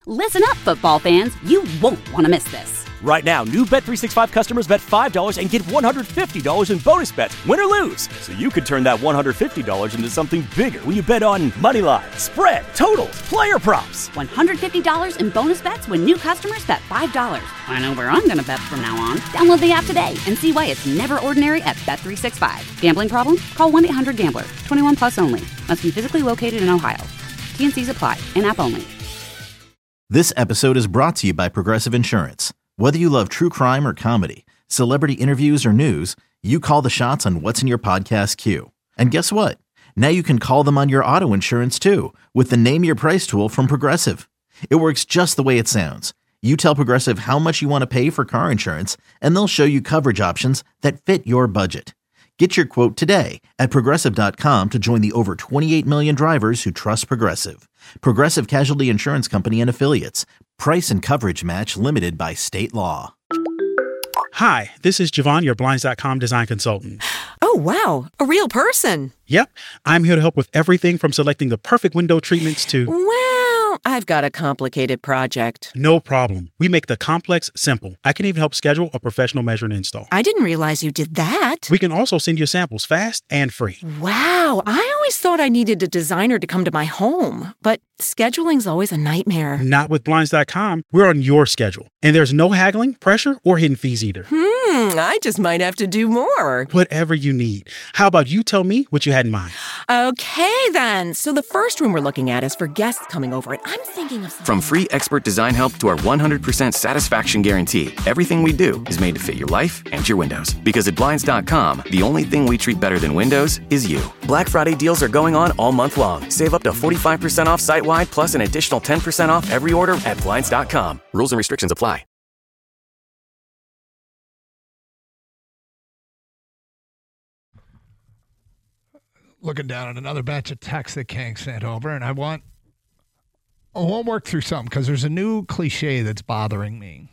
Listen up, football fans. You won't want to miss this. Right now, new Bet365 customers bet $5 and get $150 in bonus bets, win or lose. So you could turn that $150 into something bigger when you bet on money line, spread, totals, player props. $150 in bonus bets when new customers bet $5. I know where I'm going to bet from now on. Download the app today and see why it's never ordinary at Bet365. Gambling problem? Call 1-800-GAMBLER. 21 plus only. Must be physically located in Ohio. T&Cs apply. In-app only. This episode is brought to you by Progressive Insurance. Whether you love true crime or comedy, celebrity interviews or news, you call the shots on what's in your podcast queue. And guess what? Now you can call them on your auto insurance too with the Name Your Price tool from Progressive. It works just the way it sounds. You tell Progressive how much you want to pay for car insurance, and they'll show you coverage options that fit your budget. Get your quote today at Progressive.com to join the over 28 million drivers who trust Progressive. Progressive Casualty Insurance Company and Affiliates. Price and coverage match limited by state law. Hi, this is Javon, your Blinds.com design consultant. Oh, wow. A real person. Yep. I'm here to help with everything from selecting the perfect window treatments to... Well, I've got a complicated project. No problem. We make the complex simple. I can even help schedule a professional measure and install. I didn't realize you did that. We can also send you samples fast and free. Wow. I always thought I needed a designer to come to my home, but scheduling's always a nightmare. Not with Blinds.com. We're on your schedule. And there's no haggling, pressure, or hidden fees either. I just might have to do more. Whatever you need. How about you tell me what you had in mind? Okay, then. So the first room we're looking at is for guests coming over, and I'm thinking of something. From free expert design help to our 100% satisfaction guarantee, everything we do is made to fit your life and your windows. Because at Blinds.com, the only thing we treat better than windows is you. Black Friday deals are going on all month long. Save up to 45% off site-wide, plus an additional 10% off every order at Blinds.com. Rules and restrictions apply. Looking down at another batch of texts that Kang sent over, and I want to work through something because there's a new cliche that's bothering me.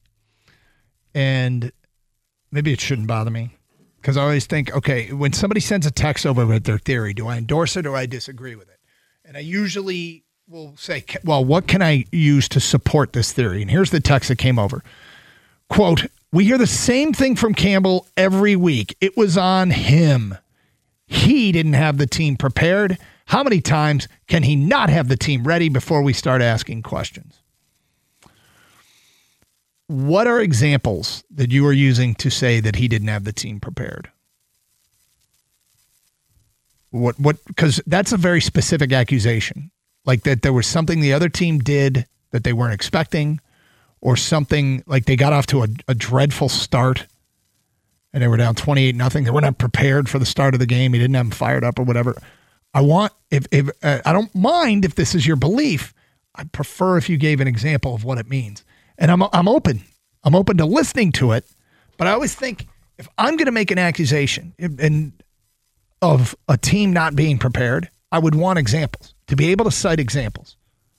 And maybe it shouldn't bother me because I always think, okay, when somebody sends a text over with their theory, do I endorse it or I disagree with it? And I usually will say, well, what can I use to support this theory? And here's the text that came over. Quote, we hear the same thing from Campbell every week. It was on him. He didn't have the team prepared. How many times can he not have the team ready before we start asking questions? What are examples that you are using to say that he didn't have the team prepared? What, because that's a very specific accusation. Like that there was something the other team did that they weren't expecting, or something like they got off to a dreadful start and they were down 28-0. They were not prepared for the start of the game. He didn't have them fired up or whatever. I want, if I don't mind if this is your belief. I prefer if you gave an example of what it means. And I'm open. I'm open to listening to it. But I always think if I'm going to make an accusation of a team not being prepared, I would want examples, to be able to cite examples.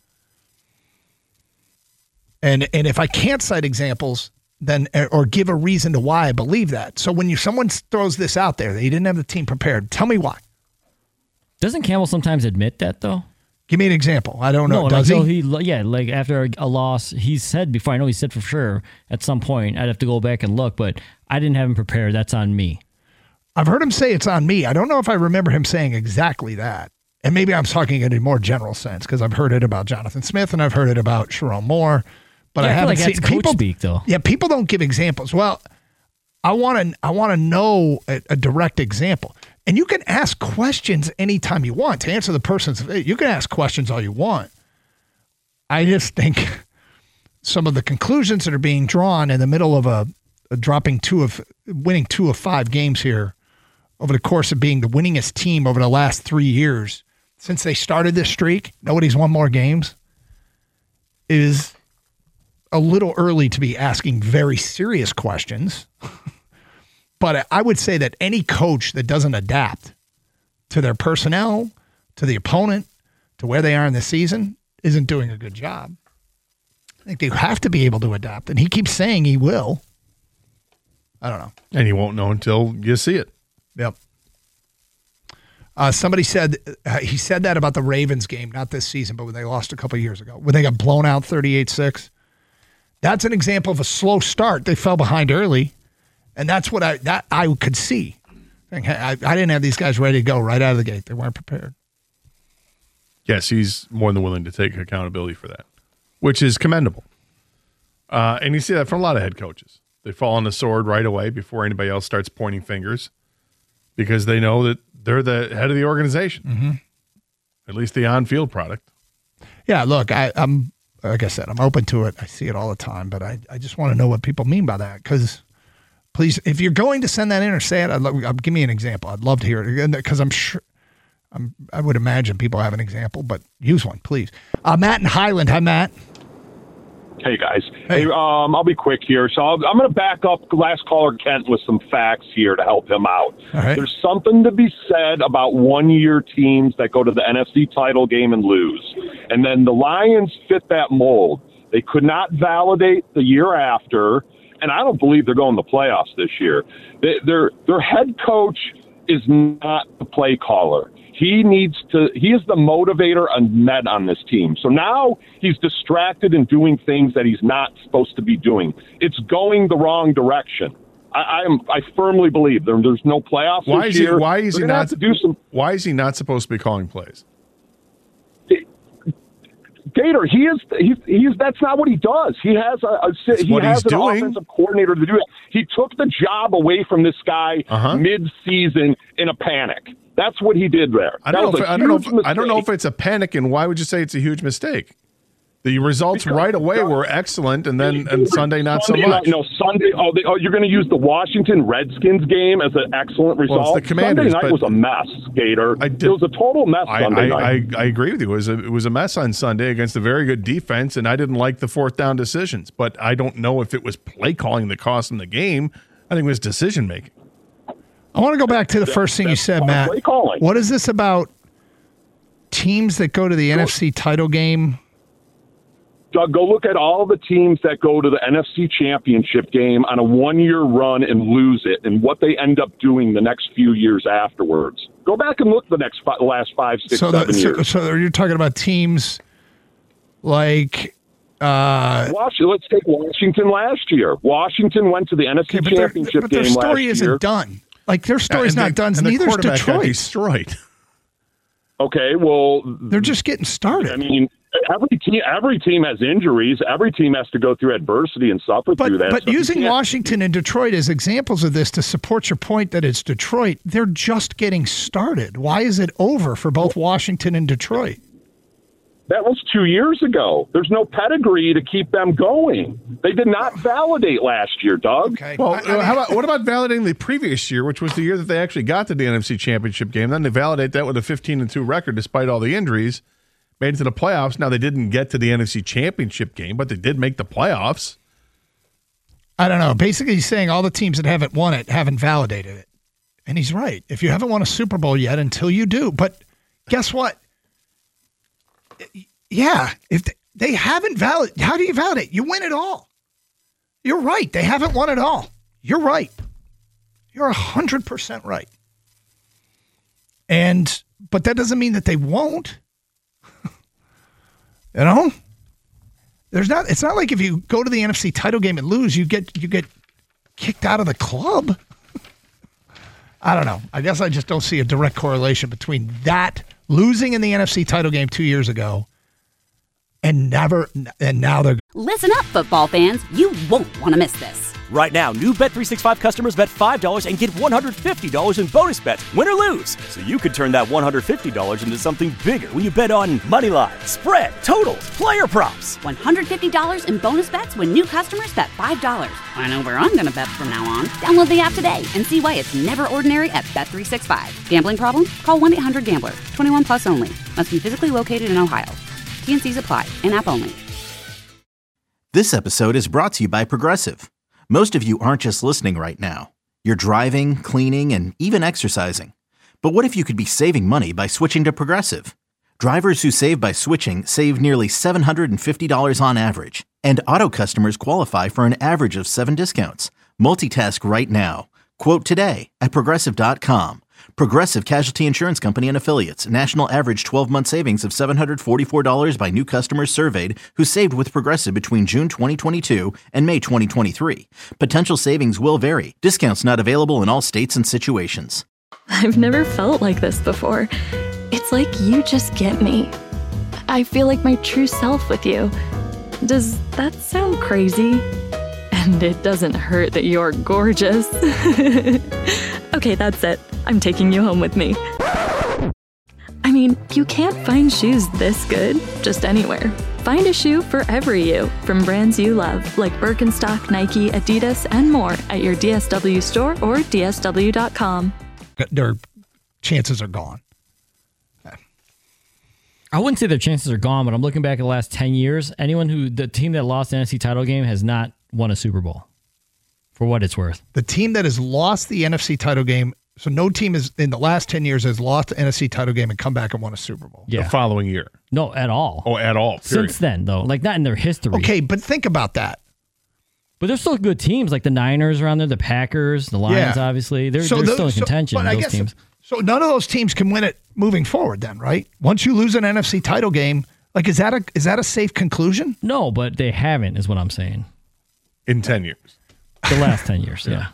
And if I can't cite examples, then or give a reason to why I believe that. So when someone throws this out there that he didn't have the team prepared, tell me why. Doesn't Campbell sometimes admit that though? Give me an example. I don't know. Does he? Like after a loss, he said before. I know he said for sure at some point. I'd have to go back and look, but I didn't have him prepared. That's on me. I've heard him say it's on me. I don't know if I remember him saying exactly that. And maybe I'm talking in a more general sense because I've heard it about Jonathan Smith and I've heard it about Sharon Moore. But I haven't seen people speak though. Yeah, people don't give examples. Well, I want to know a direct example. And you can ask questions anytime you want to answer the person's. You can ask questions all you want. I just think some of the conclusions that are being drawn in the middle of winning 2 of 5 games here over the course of being the winningest team over the last 3 years since they started this streak, nobody's won more games, is a little early to be asking very serious questions. But I would say that any coach that doesn't adapt to their personnel, to the opponent, to where they are in the season, isn't doing a good job. I think they have to be able to adapt. And he keeps saying he will. I don't know. And you won't know until you see it. Yep. Somebody said he said that about the Ravens game, not this season, but when they lost a couple of years ago, when they got blown out 38-6. That's an example of a slow start. They fell behind early, and that's what I could see. I didn't have these guys ready to go right out of the gate. They weren't prepared. Yes, he's more than willing to take accountability for that, which is commendable. And you see that from a lot of head coaches. They fall on the sword right away before anybody else starts pointing fingers because they know that they're the head of the organization, mm-hmm. At least the on-field product. Yeah, look, I'm like I said, I'm open to it. I see it all the time, but I just want to know what people mean by that. Because, please, if you're going to send that in or say it, give me an example. I'd love to hear it because I'm sure I would imagine people have an example, but use one, please. Matt in Highland. Hi, Matt. Hey, guys. Hey, I'll be quick here. So I'm going to back up last caller Kent with some facts here to help him out. All right. There's something to be said about one-year teams that go to the NFC title game and lose. And then the Lions fit that mold. They could not validate the year after, and I don't believe they're going to the playoffs this year. Their head coach is not the play caller. He is the motivator and net on this team. So now he's distracted and doing things that he's not supposed to be doing. It's going the wrong direction. I firmly believe there's no playoffs this year. Why is he not supposed to be calling plays? Gator, that's not what he does. He has an offensive coordinator to do it. He took the job away from this guy mid-season in a panic. That's what he did there. I don't know if it's a panic, and why would you say it's a huge mistake? The results right away were excellent, and Sunday not so much. No, Sunday. You're going to use the Washington Redskins game as an excellent result. Well, it's the Commanders, Sunday night was a mess, Gator. It was a total mess Sunday night. I agree with you. It was a mess on Sunday against a very good defense, and I didn't like the fourth down decisions. But I don't know if it was play calling that cost them the game. I think it was decision making. I want to go back to the first thing you said, Matt. What is this about teams that go to the NFC title game? Doug, go look at all the teams that go to the NFC Championship game on a one-year run and lose it and what they end up doing the next few years afterwards. Go back and look the last 5, 6, 7 years. So you're talking about teams like let's take Washington last year. Washington went to the NFC Championship game last year. But their story isn't done. Like, their story's not done. Neither's Detroit. Got destroyed. Okay, well, they're just getting started. I mean, every team has injuries. Every team has to go through adversity and suffer through that. But using Washington and Detroit as examples of this to support your point that it's Detroit, they're just getting started. Why is it over for both Washington and Detroit? That was 2 years ago. There's no pedigree to keep them going. They did not validate last year, Doug. Okay. Well, what about validating the previous year, which was the year that they actually got to the NFC Championship game? Then they validate that with a 15-2 record despite all the injuries, made it to the playoffs. Now, they didn't get to the NFC Championship game, but they did make the playoffs. I don't know. Basically, he's saying all the teams that haven't won it haven't validated it. And he's right. If you haven't won a Super Bowl yet, until you do. But guess what? Yeah, if they haven't validated, how do you validate? You win it all. You're right. They haven't won it all. You're right. You're 100% right. But that doesn't mean that they won't. You know? It's not like if you go to the NFC title game and lose, you get kicked out of the club. I don't know. I guess I just don't see a direct correlation between that losing in the NFC title game 2 years ago and now they're... Listen up, football fans. You won't want to miss this. Right now, new Bet365 customers bet $5 and get $150 in bonus bets, win or lose. So you could turn that $150 into something bigger when you bet on Moneyline, spread, totals, player props. $150 in bonus bets when new customers bet $5. I know where I'm going to bet from now on. Download the app today and see why it's never ordinary at Bet365. Gambling problem? Call 1-800-GAMBLER. 21 plus only. Must be physically located in Ohio. T&Cs apply. In-app only. This episode is brought to you by Progressive. Most of you aren't just listening right now. You're driving, cleaning, and even exercising. But what if you could be saving money by switching to Progressive? Drivers who save by switching save nearly $750 on average. And auto customers qualify for an average of 7 discounts. Multitask right now. Quote today at Progressive.com. Progressive Casualty Insurance Company and Affiliates. National average 12-month savings of $744 by new customers surveyed who saved with Progressive between June 2022 and May 2023. Potential savings will vary. Discounts not available in all states and situations. I've never felt like this before. It's like you just get me. I feel like my true self with you. Does that sound crazy? And it doesn't hurt that you're gorgeous. Okay, that's it. I'm taking you home with me. I mean, you can't find shoes this good just anywhere. Find a shoe for every you from brands you love, like Birkenstock, Nike, Adidas, and more at your DSW store or DSW.com. Their chances are gone. I wouldn't say their chances are gone, but I'm looking back at the last 10 years. The team that lost the NFC title game has not won a Super Bowl, for what it's worth. The team that has lost the NFC title game, so no team is in the last 10 years has lost the NFC title game and come back and won a Super Bowl. The following year. No, at all. Oh, at all. Period. Since then, though. Like, not in their history. Okay, but think about that. But there's still good teams, like the Niners around there, the Packers, the Lions, obviously. They're still in contention, those teams. So none of those teams can win it moving forward then, right? Once you lose an NFC title game, like is that a safe conclusion? No, but they haven't, is what I'm saying. In 10 years. The last 10 years, yeah.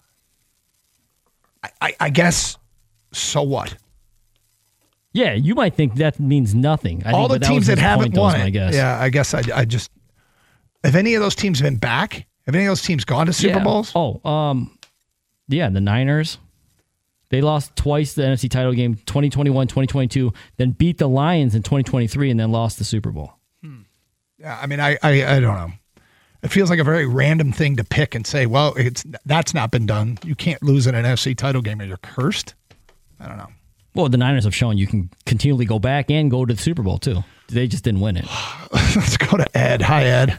I guess, so what? Yeah, you might think that means nothing. All the teams that haven't won it. I guess. Yeah, I guess I just, have any of those teams been back? Have any of those teams gone to Super Bowls? Yeah, the Niners. They lost twice the NFC title game, 2021, 2022, then beat the Lions in 2023 and then lost the Super Bowl. Yeah, I mean, I don't know. It feels like a very random thing to pick and say, well, that's not been done. You can't lose an NFC title game or you're cursed. I don't know. Well, the Niners have shown you can continually go back and go to the Super Bowl, too. They just didn't win it. Let's go to Ed. Hi, Ed.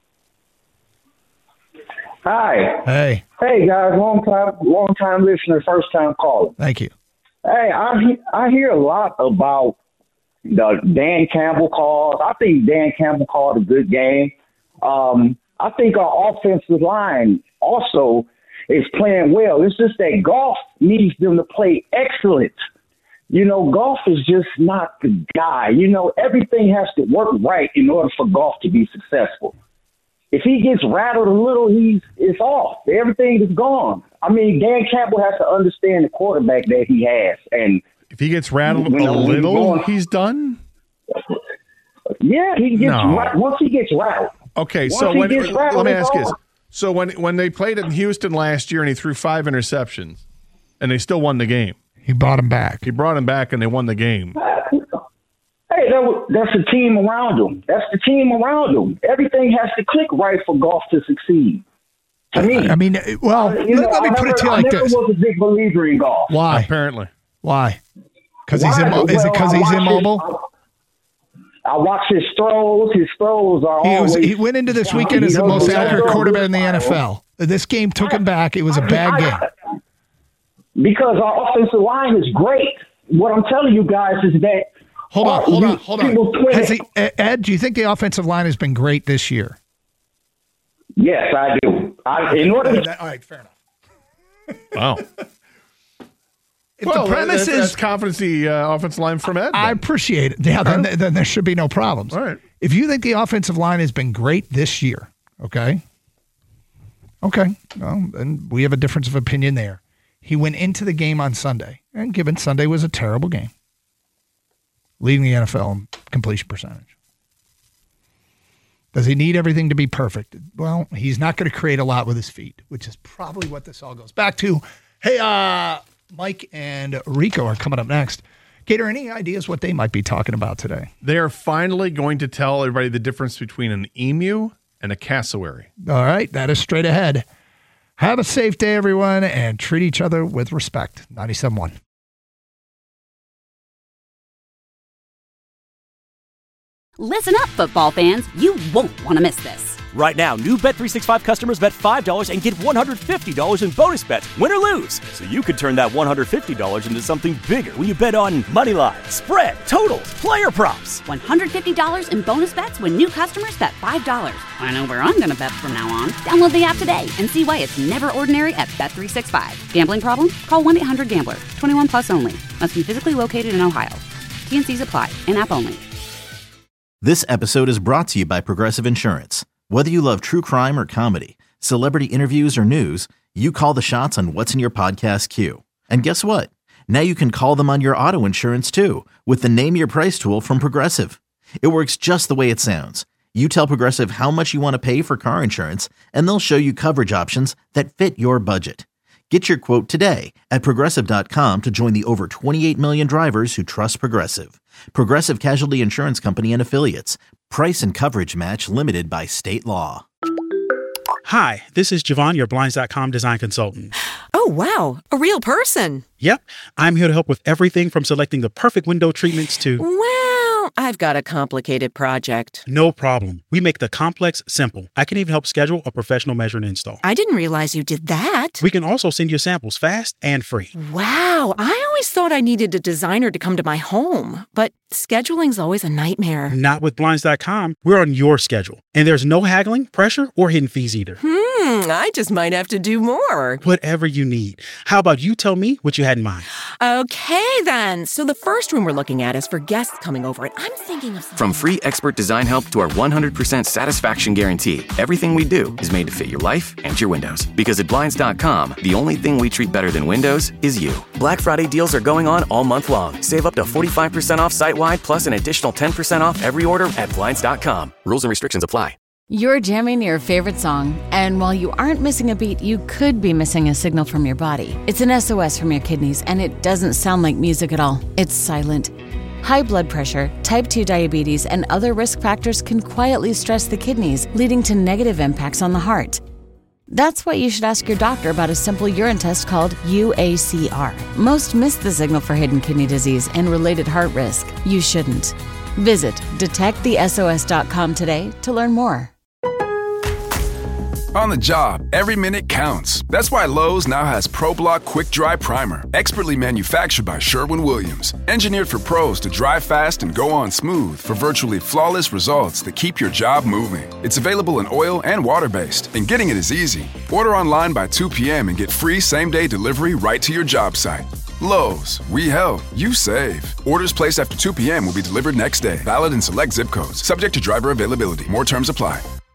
Hi. Hey. Hey, guys. Long time listener, first time caller. Thank you. Hey, I hear a lot about the Dan Campbell calls. I think Dan Campbell called a good game. I think our offensive line also is playing well. It's just that Goff needs them to play excellent. Goff is just not the guy. Everything has to work right in order for Goff to be successful. If he gets rattled a little, it's off. Everything is gone. I mean, Dan Campbell has to understand the quarterback that he has. And if he gets rattled a little, he's done? Yeah, he gets once he gets rattled. Okay, so let me ask you this. So when they played in Houston last year and he threw 5 interceptions and they still won the game. He brought him back. He brought him back and they won the game. Hey, that's the team around him. That's the team around him. Everything has to click right for Goff to succeed. To me. I mean, well, let me put it to you like this. I never was a big believer in Goff. Why? Apparently. Why? Because he's immobile. Is it because he's immobile? I watch his throws. His throws are always... He went into this weekend as the most accurate quarterback in the NFL. This game took him back. It was a bad game. Because our offensive line is great. What I'm telling you guys is that... Hold on. Ed, do you think the offensive line has been great this year? Yes, I do. All right, fair enough. Wow. The premise that's confidence the offensive line from Ed. I appreciate it. Yeah, then there should be no problems. All right. If you think the offensive line has been great this year, okay, well, then we have a difference of opinion there. He went into the game on Sunday, and given Sunday was a terrible game, leading the NFL in completion percentage. Does he need everything to be perfect? Well, he's not going to create a lot with his feet, which is probably what this all goes back to. Hey, Mike and Rico are coming up next. Gator, any ideas what they might be talking about today? They are finally going to tell everybody the difference between an emu and a cassowary. All right, that is straight ahead. Have a safe day, everyone, and treat each other with respect. 97.1. Listen up, football fans. You won't want to miss this. Right now, new Bet365 customers bet $5 and get $150 in bonus bets, win or lose. So you could turn that $150 into something bigger when you bet on moneyline, spread, totals, player props. $150 in bonus bets when new customers bet $5. I know where I'm going to bet from now on. Download the app today and see why it's never ordinary at Bet365. Gambling problem? Call 1-800-GAMBLER. 21 plus only. Must be physically located in Ohio. T&Cs apply. In-app only. This episode is brought to you by Progressive Insurance. Whether you love true crime or comedy, celebrity interviews or news, you call the shots on what's in your podcast queue. And guess what? Now you can call them on your auto insurance too with the Name Your Price tool from Progressive. It works just the way it sounds. You tell Progressive how much you want to pay for car insurance, and they'll show you coverage options that fit your budget. Get your quote today at Progressive.com to join the over 28 million drivers who trust Progressive. Progressive Casualty Insurance Company and Affiliates. Price and coverage match limited by state law. Hi, this is Javon, your Blinds.com design consultant. Oh, wow. A real person. Yep. I'm here to help with everything from selecting the perfect window treatments to... Well, I've got a complicated project. No problem. We make the complex simple. I can even help schedule a professional measure and install. I didn't realize you did that. We can also send you samples fast and free. Wow. I always thought I needed a designer to come to my home, but scheduling's always a nightmare. Not with Blinds.com. We're on your schedule. And there's no haggling, pressure, or hidden fees either. I just might have to do more. Whatever you need. How about you tell me what you had in mind? Okay, then. So the first room we're looking at is for guests coming over, and I'm thinking of something. From free expert design help to our 100% satisfaction guarantee, everything we do is made to fit your life and your windows. Because at Blinds.com, the only thing we treat better than windows is you. Black Friday deals are going on all month long. Save up to 45% off site-wide, plus an additional 10% off every order at Blinds.com. Rules and restrictions apply. You're jamming your favorite song, and while you aren't missing a beat, you could be missing a signal from your body. It's an SOS from your kidneys, and it doesn't sound like music at all. It's silent. High blood pressure, type 2 diabetes, and other risk factors can quietly stress the kidneys, leading to negative impacts on the heart. That's why you should ask your doctor about a simple urine test called UACR. Most miss the signal for hidden kidney disease and related heart risk. You shouldn't. Visit detectthesos.com today to learn more. On the job, every minute counts. That's why Lowe's now has ProBlock Quick Dry Primer, expertly manufactured by Sherwin-Williams. Engineered for pros to dry fast and go on smooth for virtually flawless results that keep your job moving. It's available in oil and water-based, and getting it is easy. Order online by 2 p.m. and get free same-day delivery right to your job site. Lowe's, we help, you save. Orders placed after 2 p.m. will be delivered next day. Valid in select zip codes. Subject to driver availability. More terms apply.